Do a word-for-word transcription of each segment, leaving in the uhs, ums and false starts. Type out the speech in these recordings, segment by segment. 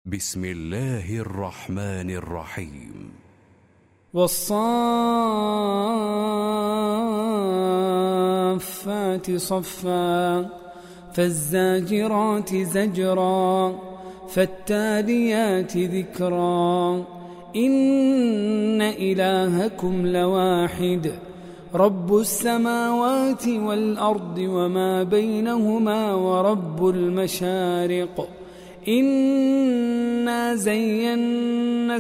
بسم الله الرحمن الرحيم. والصافات صفا فالزاجرات زجرا فالتاليات ذكرا إن إلهكم لواحد رب السماوات والأرض وما بينهما ورب المشارق إنا زينا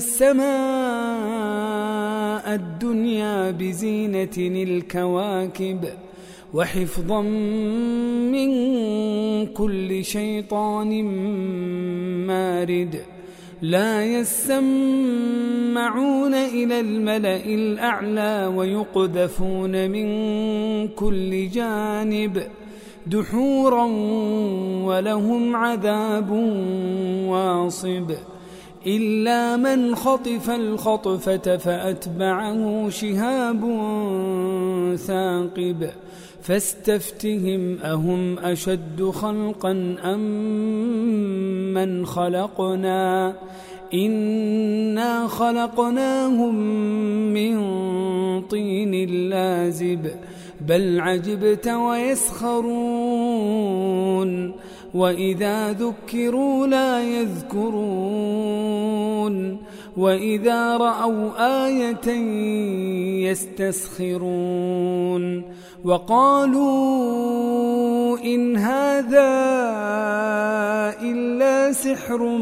السماء الدنيا بزينة الكواكب وحفظا من كل شيطان مارد لا يسمعون إلى الملأ الأعلى ويقذفون من كل جانب دحورا ولهم عذاب واصب إلا من خطف الخطفة فأتبعه شهاب ثاقب فاستفتهم أهم أشد خلقا أم من خلقنا إنا خلقناهم من طين لازب بل عجبت ويسخرون وإذا ذكروا لا يذكرون وإذا رأوا آية يستسخرون وقالوا إن هذا إلا سحر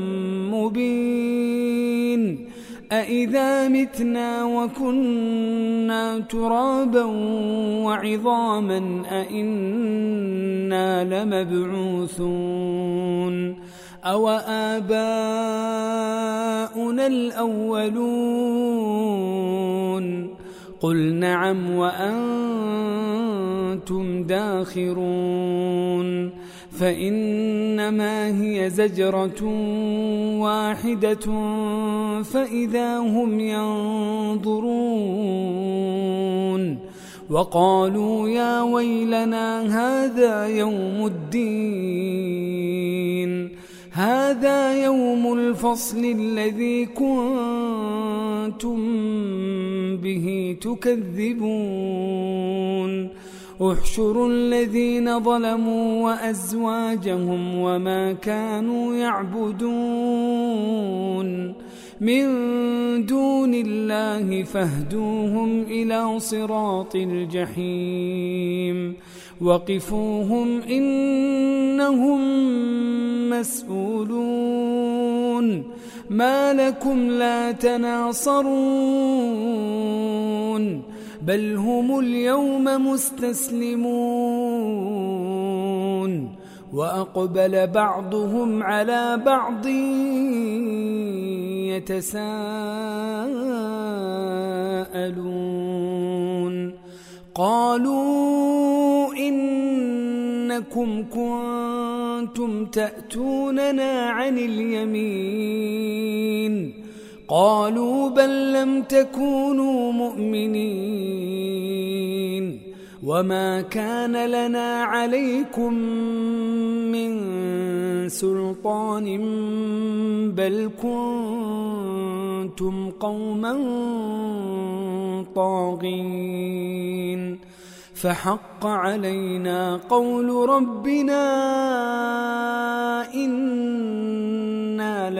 مبين أإذا متنا وكنا ترابا وعظاما أإنا لمبعوثون أو آباؤنا الأولون قل نعم وأنتم داخرون فإنما هي زجرة واحدة فإذا هم ينظرون وقالوا يا ويلنا هذا يوم الدين هذا يوم الفصل الذي كنتم به تكذبون احشروا الذين ظلموا وأزواجهم وما كانوا يعبدون من دون الله فاهدوهم إلى صراط الجحيم وقفوهم إنهم مسؤولون ما لكم لا تناصرون بل هم اليوم مستسلمون وأقبل بعضهم على بعض يتساءلون قالوا إنكم كنتم تأتوننا عن اليمين قالوا بل لم تكونوا مؤمنين وما كان لنا عليكم من سلطان بل كنتم قوما طاغين فحق علينا قول ربنا إنا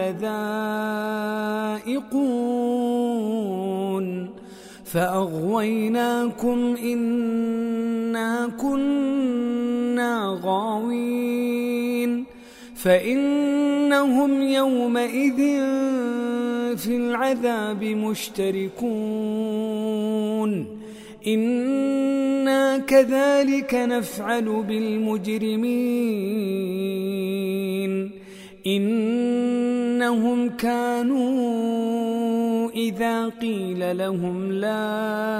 لذائقون فأغويناكم إنا كنا غاوين فإنهم يومئذ في العذاب مشتركون إنا كذلك نفعل بالمجرمين إنهم كانوا إذا قيل لهم لا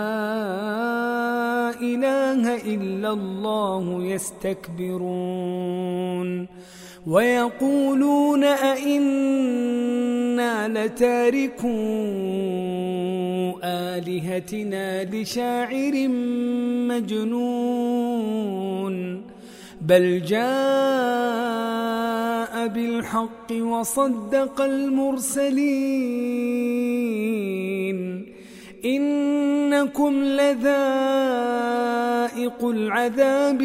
إله إلا الله يستكبرون ويقولون أئنا لتاركو آلهتنا لشاعر مجنون بل جاء جاء بالحق وصدق المرسلين إنكم لذائق العذاب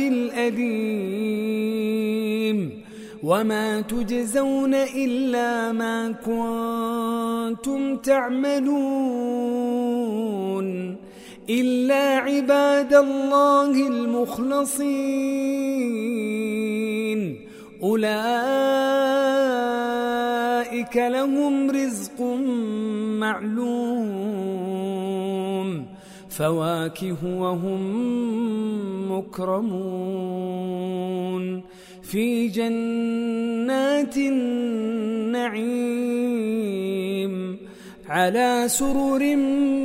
الأليم وما تجزون إلا ما كنتم تعملون إلا عباد الله المخلصين أولئك لهم رزق معلوم فواكه وهم مكرمون في جنات النعيم على سرر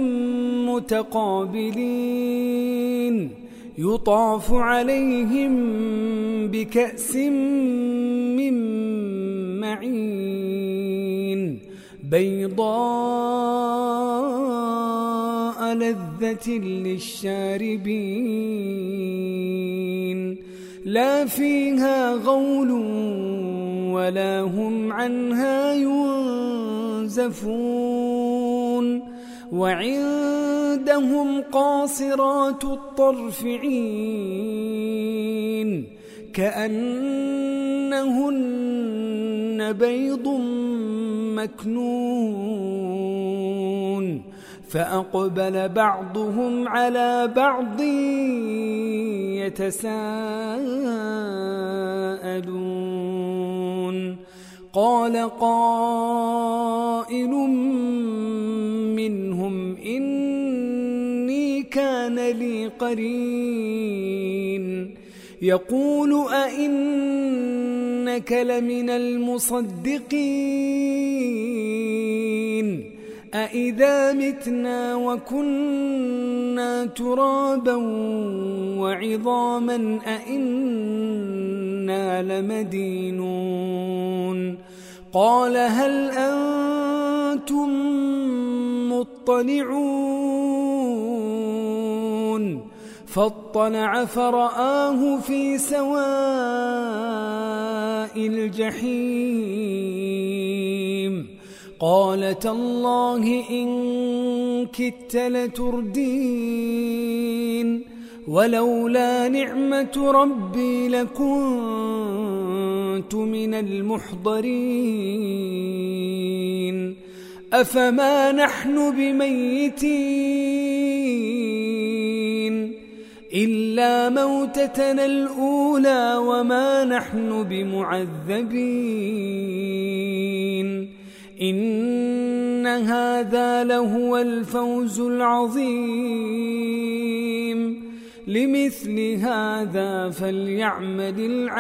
متقابلين يطاف عليهم بكأس من معين بيضاء لذة للشاربين لا فيها غول ولا هم عنها ينزفون وعندهم قاصرات الطرف عين كأنهن بيض مكنون فأقبل بعضهم على بعض يتساءلون قال قائل منهم إني كان لي قرين يقول أئنك لمن المصدقين أإذا متنا وكنا ترابا وعظاما أئنا لمدينون قال هل أنتم مطلعون فاطلع فرآه في سواء الجحيم قال تالله إن كدت لتردين ولولا نعمة ربي لكنت من المحضرين أفما نحن بميتين إلا موتتنا الأولى وما نحن بمعذبين إن هذا لهو الفوز العظيم لمثل هذا فليعمل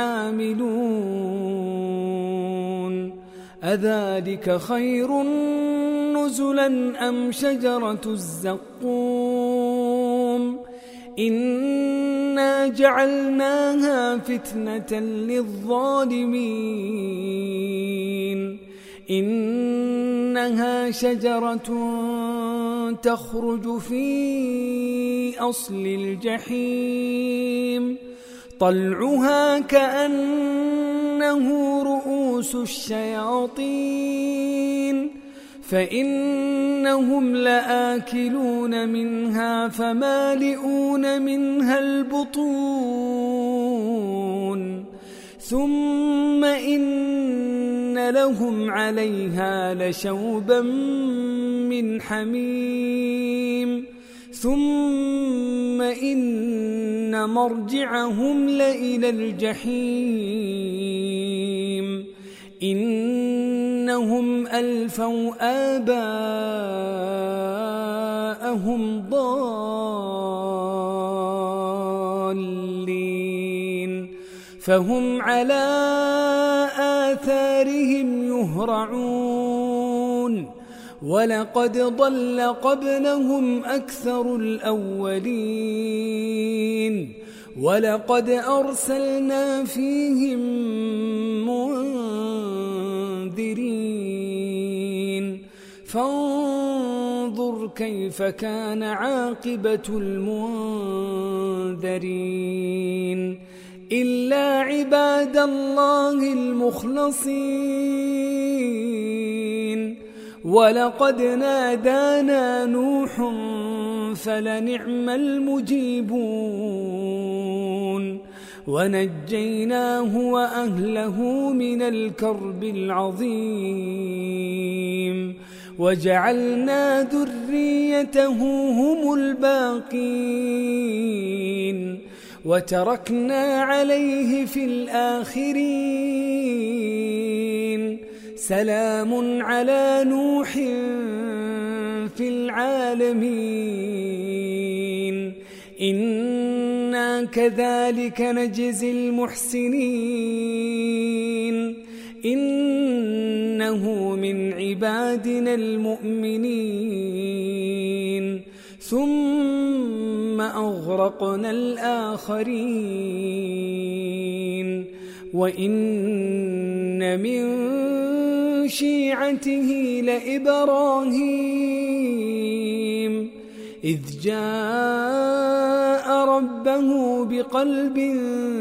العاملون أذلك خير نزلا أم شجرة الزقوم إنا جعلناها فتنة للظالمين إنها شجرة تخرج في أصل الجحيم طلعها كأنه رؤوس الشياطين فإنهم لآكلون منها فمالئون منها البطون ثم إن لهم عليها لشوبا من حميم ثم إن مرجعهم لإلى الجحيم إنهم ألفوا آباءهم ضالين فهم على آثارهم يهرعون ولقد ضل قبلهم أكثر الأولين ولقد أرسلنا فيهم منذرين فانظر كيف كان عاقبة المنذرين إلا عباد الله المخلصين ولقد نادانا نوح فلنعم المجيبون ونجيناه وأهله من الكرب العظيم وجعلنا ذريته هم الباقين وتركنا عليه في الآخرين سلام على نوح في العالمين إنا كذلك نجزي المحسنين إنه من عبادنا المؤمنين ثم أغرقنا الآخرين وإن من شيعته لإبراهيم إذ جاء ربه بقلب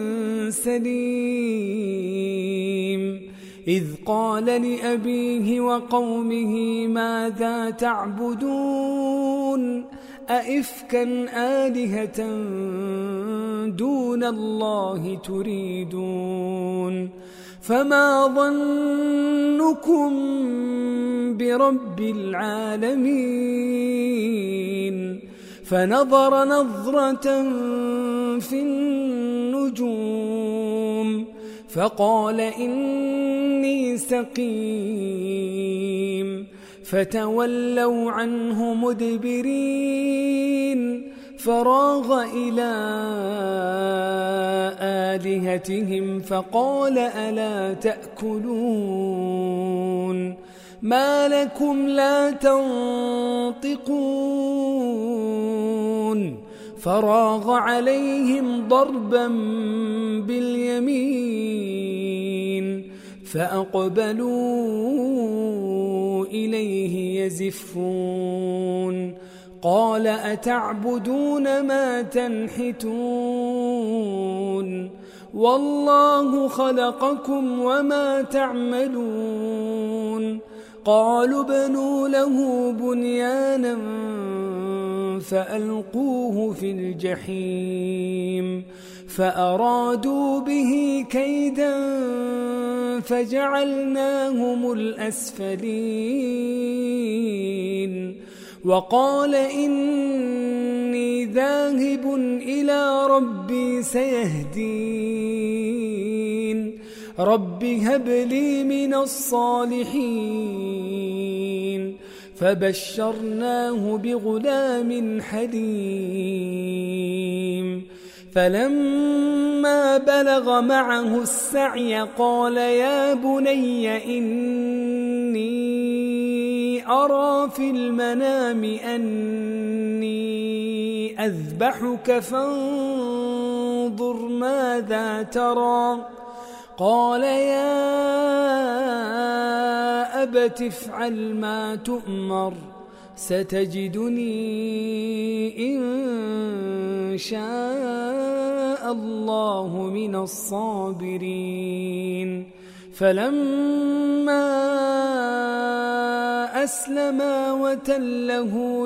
سليم إذ قال لأبيه وقومه ماذا تعبدون أئفكا آلهة دون الله تريدون فما ظنكم برب العالمين فنظر نظرة في النجوم فقال إني سقيم فتولوا عنه مدبرين فراغ إلى آلهتهم فقال ألا تأكلون ما لكم لا تنطقون فراغ عليهم ضربا باليمين فأقبلوا إليه يزفون قال أتعبدون ما تنحتون والله خلقكم وما تعملون قالوا ابنوا له بنيانا فألقوه في الجحيم فأرادوا به كيدا فجعلناهم الأسفلين وقال إني ذاهب إلى ربي سيهدين رب هب لي من الصالحين فبشرناه بغلام حليم فلما بلغ معه السعي قال يا بني إني أرى في المنام أني أذبحك فانظر ماذا ترى قال يا أبت افعل ما تؤمر ستجدني إن شاء الله من الصابرين فلما أسلما وتله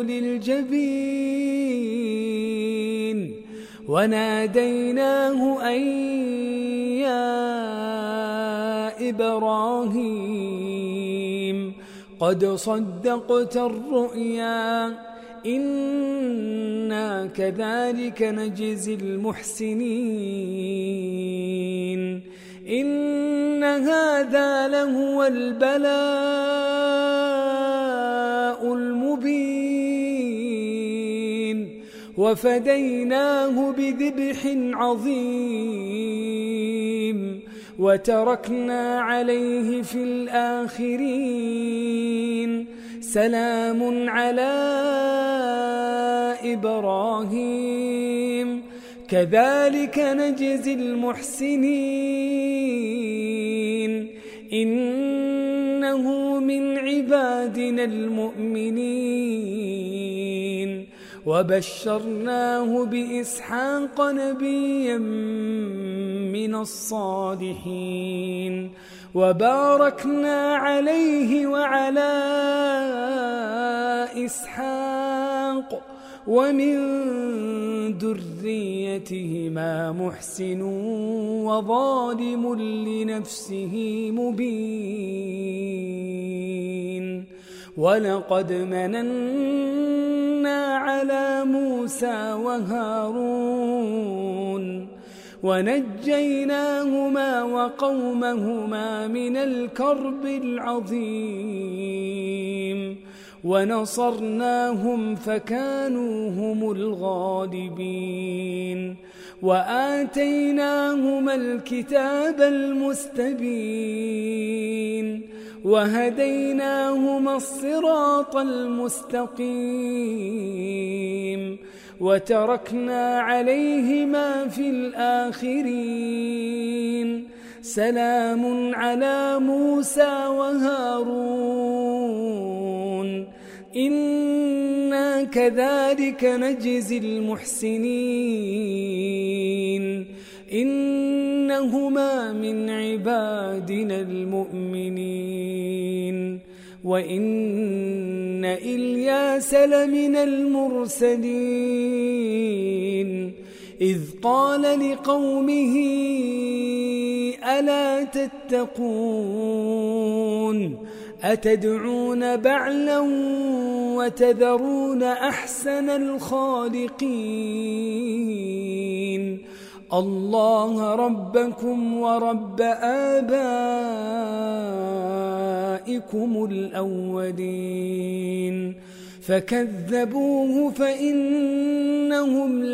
للجبين وناديناه أن يا إبراهيم قد صدقت الرؤيا إنا كذلك نجزي المحسنين إن هذا لهو البلاء المبين وفديناه بذبح عظيم وتركنا عليه في الآخرين سلام على إبراهيم كذلك نجزي المحسنين إنه من عبادنا المؤمنين وبشرناه بإسحاق نبيا من الصالحين وباركنا عليه وعلى إسحاق ومن ذريتهما محسن وظالم لنفسه مبين ولقد مننا على موسى وهارون ونجيناهما وقومهما من الكرب العظيم ونصرناهم فكانوا هم الغالبين وآتيناهما الكتاب المستبين وهديناهما الصراط المستقيم وتركنا عليهما في الآخرين سلام على موسى وهارون إنا كذلك نجزي المحسنين إنهما من عبادنا المؤمنين وإن إلياس لمن المرسلين إذ قال لقومه ألا تتقون أتدعون بعلا وتذرون أحسن الخالقين الله ربكم ورب آبائكم الأولين فكذبوه فإنهم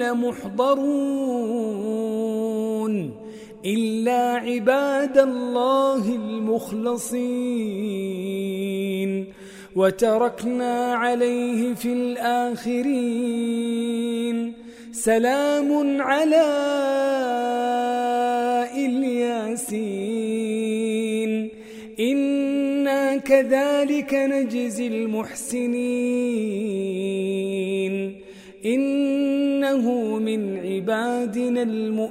لمحضرون إلا عباد الله المخلصين وتركنا عليه في الآخرين سلام على الياسين إنا كذلك نجزي المحسنين إنه من عبادنا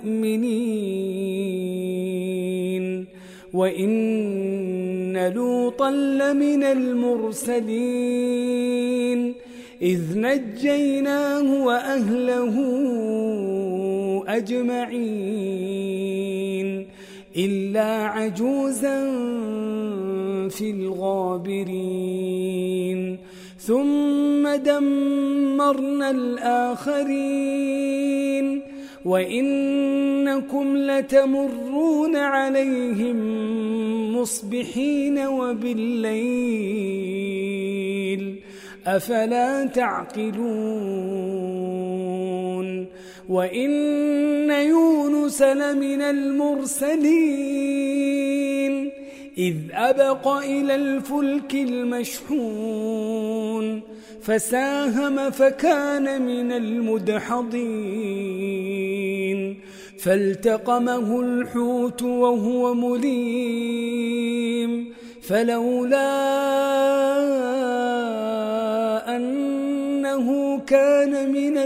المؤمنين وإن لوطا لمن المرسلين إذ نجيناه وأهله أجمعين إلا عجوزا في الغابرين ثم دمرنا الآخرين وإنكم لتمرون عليهم مصبحين وبالليل أفلا تعقلون وإن يونس لمن المرسلين إذ أبق إلى الفلك المشحون فساهم فكان من المدحضين فالتقمه الحوت وهو مليم فلولا أنه كان من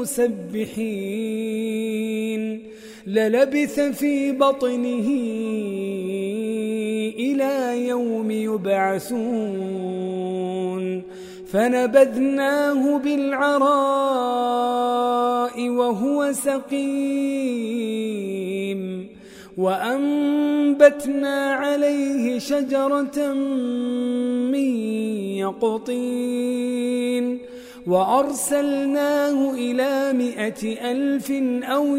المسبحين للبث في بطنه إلى يوم يبعثون فنبذناه بالعراء وهو سقيم وأنبتنا عليه شجرة من يقطين وأرسلناه إلى مائة ألف أو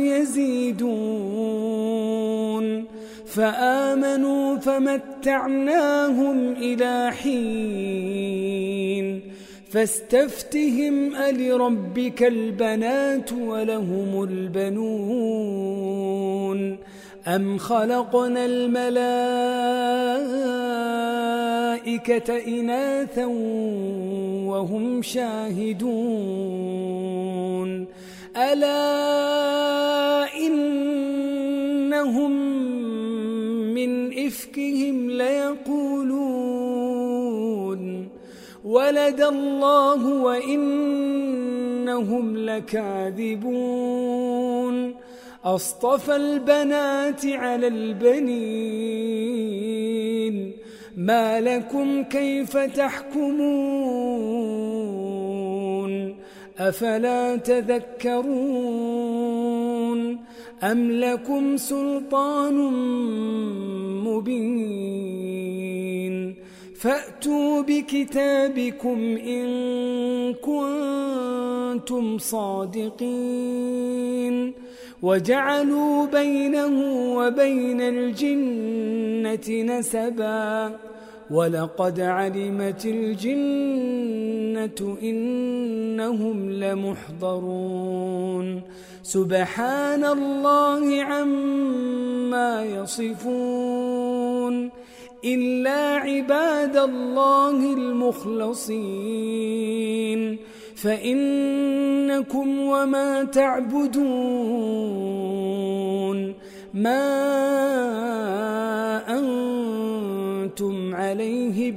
يزيدون فآمنوا فمتعناهم إلى حين فاستفتهم ألربك البنات ولهم البنون أم خلقنا الملائكة إناثا وهم شاهدون ألا إنهم من إفكهم ليقولون ولد الله وإنهم لكاذبون أصطفى البنات على البنين ما لكم كيف تحكمون أفلا تذكرون أم لكم سلطان مبين فأتوا بكتابكم إن كنتم صادقين وجعلوا بينه وبين الجنة نسبا ولقد علمت الجنة إنهم لمحضرون سبحان الله عما يصفون إلا عباد الله المخلصين فإنكم وما تعبدون ما أنتم عليه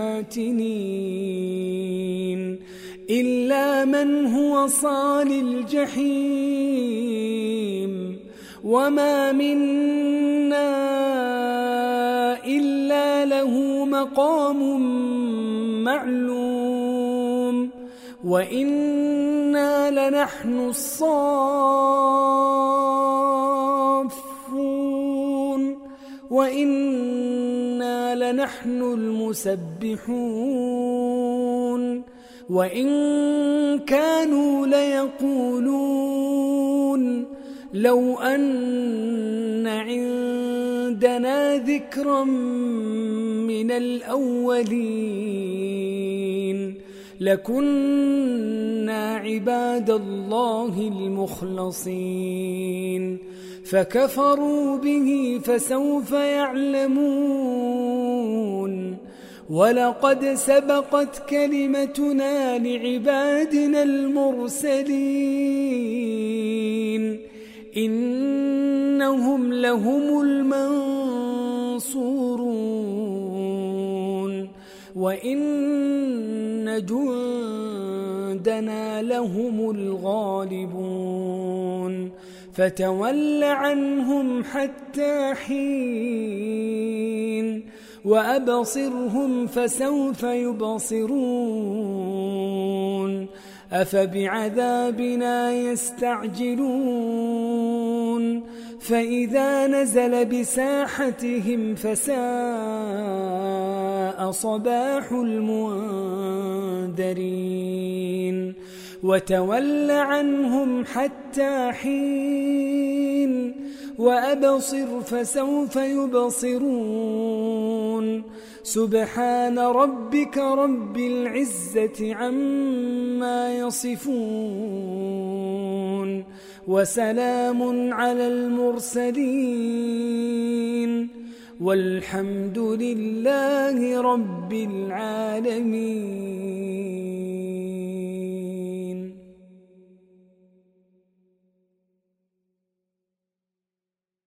بفاتنين إلا من هو صال الجحيم وما منا إلا له مقام معلوم وإنا لنحن الصافون وإنا لنحن المسبحون وإن كانوا ليقولون لو أن عندنا ذكرا من الأولين لكنا عباد الله المخلصين فكفروا به فسوف يعلمون ولقد سبقت كلمتنا لعبادنا المرسلين إنهم لهم المنصورون وإن جندنا لهم الغالبون فتول عنهم حتى حين وأبصرهم فسوف يبصرون أفبعذابنا يستعجلون فإذا نزل بساحتهم فساء صباح المنذرين وتول عنهم حتى حين وأبصر فسوف يبصرون سبحان ربك رب العزة عما يصفون وسلام على المرسلين والحمد لله رب العالمين.